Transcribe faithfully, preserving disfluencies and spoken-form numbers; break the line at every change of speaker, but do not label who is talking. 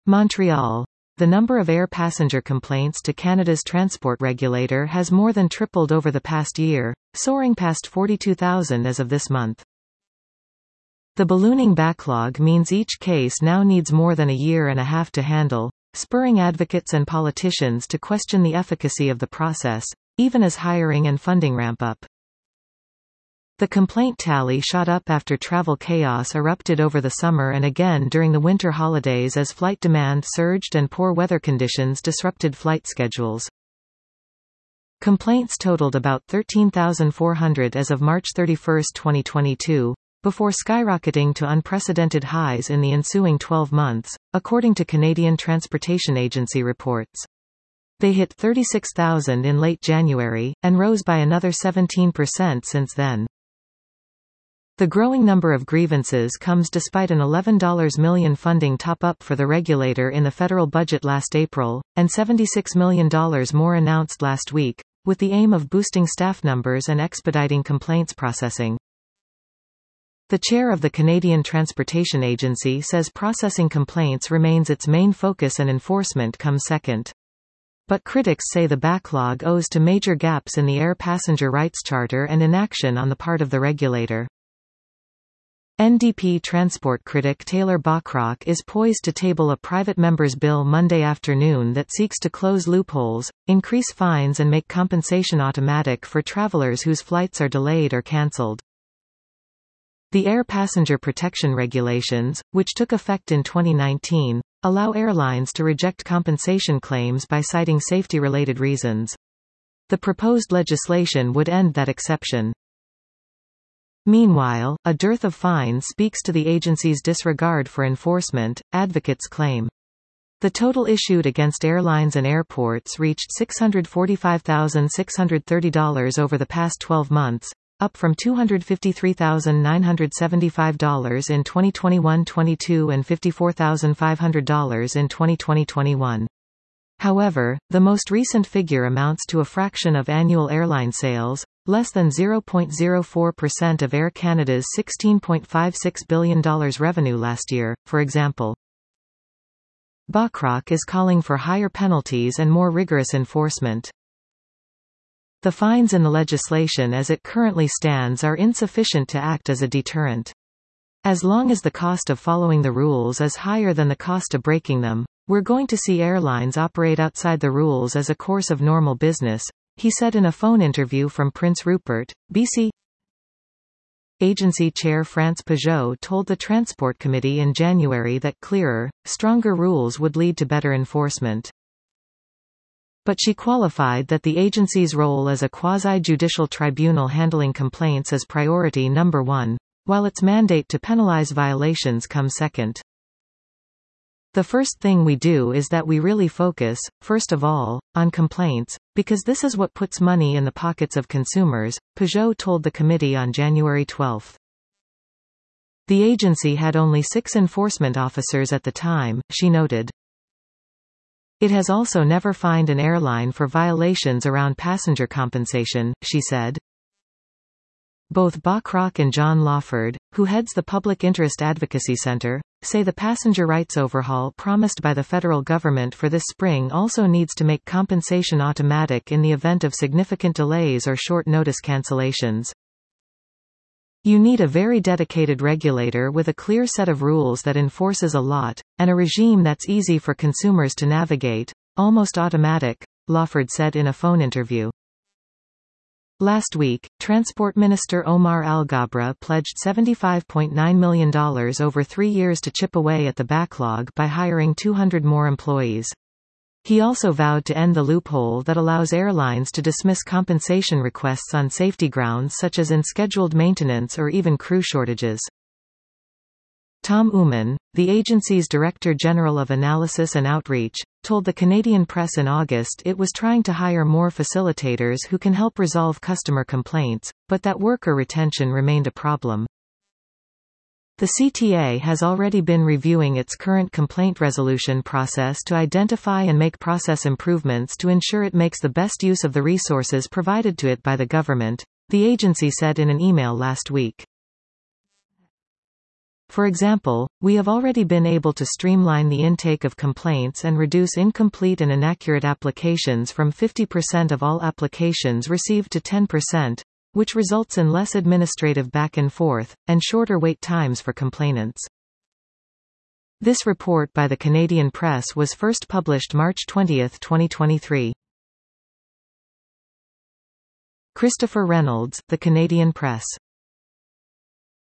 Montreal. The number of air passenger complaints to Canada's transport regulator has more than tripled over the past year, soaring past forty-two thousand as of this month. The ballooning backlog means each case now needs more than a year and a half to handle, spurring advocates and politicians to question the efficacy of the process, even as hiring and funding ramp up. The complaint tally shot up after travel chaos erupted over the summer and again during the winter holidays as flight demand surged and poor weather conditions disrupted flight schedules. Complaints totaled about thirteen thousand four hundred as of March thirty-first, twenty twenty-two, before skyrocketing to unprecedented highs in the ensuing twelve months, according to Canadian Transportation Agency reports. They hit thirty-six thousand in late January, and rose by another seventeen percent since then. The growing number of grievances comes despite an eleven million dollars funding top-up for the regulator in the federal budget last April, and seventy-six million dollars more announced last week, with the aim of boosting staff numbers and expediting complaints processing. The chair of the Canadian Transportation Agency says processing complaints remains its main focus and enforcement comes second. But critics say the backlog owes to major gaps in the Air Passenger Rights Charter and inaction on the part of the regulator. N D P transport critic Taylor Bachrock is poised to table a private member's bill Monday afternoon that seeks to close loopholes, increase fines and make compensation automatic for travelers whose flights are delayed or cancelled. The Air Passenger Protection Regulations, which took effect in twenty nineteen, allow airlines to reject compensation claims by citing safety-related reasons. The proposed legislation would end that exception. Meanwhile, a dearth of fines speaks to the agency's disregard for enforcement, advocates claim. The total issued against airlines and airports reached six hundred forty-five thousand six hundred thirty dollars over the past twelve months, up from two hundred fifty-three thousand nine hundred seventy-five dollars in twenty twenty-one twenty-two and fifty-four thousand five hundred dollars in twenty twenty twenty-one. However, the most recent figure amounts to a fraction of annual airline sales, less than zero point zero four percent of Air Canada's sixteen point five six billion dollars revenue last year, for example. Bachrock is calling for higher penalties and more rigorous enforcement. The fines in the legislation as it currently stands are insufficient to act as a deterrent. As long as the cost of following the rules is higher than the cost of breaking them, we're going to see airlines operate outside the rules as a course of normal business, he said in a phone interview from Prince Rupert, B C. Agency Chair France Pajot told the Transport Committee in January that clearer, stronger rules would lead to better enforcement. But she qualified that the agency's role as a quasi-judicial tribunal handling complaints is priority number one, while its mandate to penalize violations comes second. The first thing we do is that we really focus, first of all, on complaints, because this is what puts money in the pockets of consumers, Pajot told the committee on January twelfth. The agency had only six enforcement officers at the time, she noted. It has also never fined an airline for violations around passenger compensation, she said. Both Bachrock and John Lawford, who heads the Public Interest Advocacy Center, say the passenger rights overhaul promised by the federal government for this spring also needs to make compensation automatic in the event of significant delays or short-notice cancellations. You need a very dedicated regulator with a clear set of rules that enforces a lot, and a regime that's easy for consumers to navigate, almost automatic, Lawford said in a phone interview. Last week, Transport Minister Omar Al-Ghabra pledged seventy-five point nine million dollars over three years to chip away at the backlog by hiring two hundred more employees. He also vowed to end the loophole that allows airlines to dismiss compensation requests on safety grounds such as in scheduled maintenance or even crew shortages. Tom Oomen, the agency's Director General of Analysis and Outreach, told the Canadian press in August it was trying to hire more facilitators who can help resolve customer complaints, but that worker retention remained a problem. The C T A has already been reviewing its current complaint resolution process to identify and make process improvements to ensure it makes the best use of the resources provided to it by the government, the agency said in an email last week. For example, we have already been able to streamline the intake of complaints and reduce incomplete and inaccurate applications from fifty percent of all applications received to ten percent, which results in less administrative back and forth, and shorter wait times for complainants. This report by the Canadian Press was first published March twentieth twenty twenty-three. Christopher Reynolds, The Canadian Press.